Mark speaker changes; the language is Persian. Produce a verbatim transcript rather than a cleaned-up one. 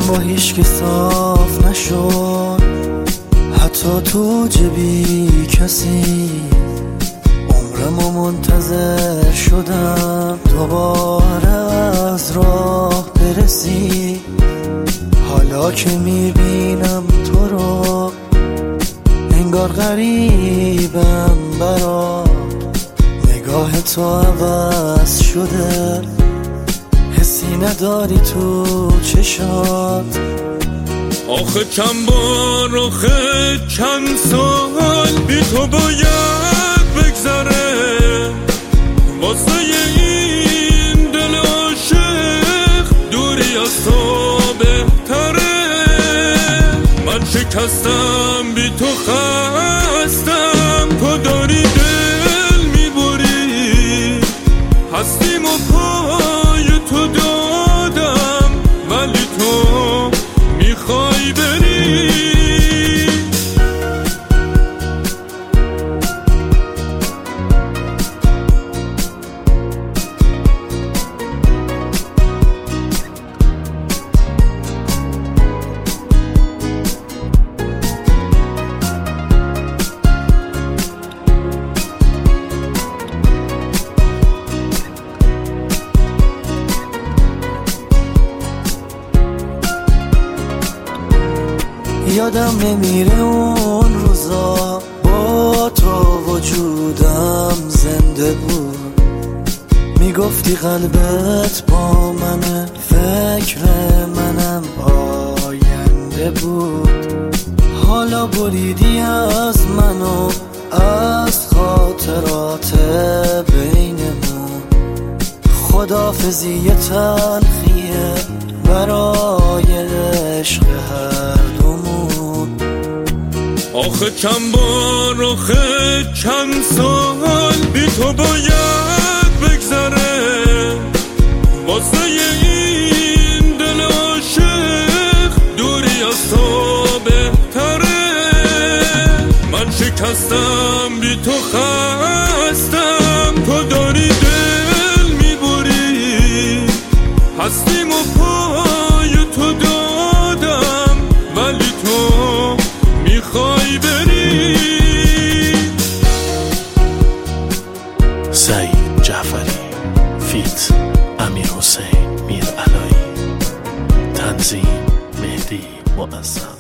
Speaker 1: با هیچ که صاف نشد، حتی تو جبی کسی. عمرمو منتظر شدم دوباره از راه برسی. حالا که میبینم تو رو انگار غریبم برات. نگاه تو عوض شده، حسی نداری تو چشات.
Speaker 2: آخه چند بار آخه چند سال بی تو باید بگذره. واسه این دل عاشق دوری از تو بهتره. من شکستم بی تو خستم، تو داری دل میبری. هستیم و پای تو دادم، ولی تو میخوای بری.
Speaker 1: یادم نمیره اون روزا با تو وجودم زنده بود. میگفتی قلبت با منه، فکر منم آینده بود. حالا بریدی از منو از خاطرات بینمون. خداحافظی تلخیه برای عشق هر دومون.
Speaker 2: آخه چند بار آخه چند سال بی تو باید بگذره. واسه این دل عاشق دوری از تو بهتره. من شکستم بی تو خستم، تو داری دل میبری. هستیم و پای تو دادم، ولی تو میخوای بری.
Speaker 3: سعید جعفری فیت امیر حسین میر علایی، تنظیم مهدی معظم.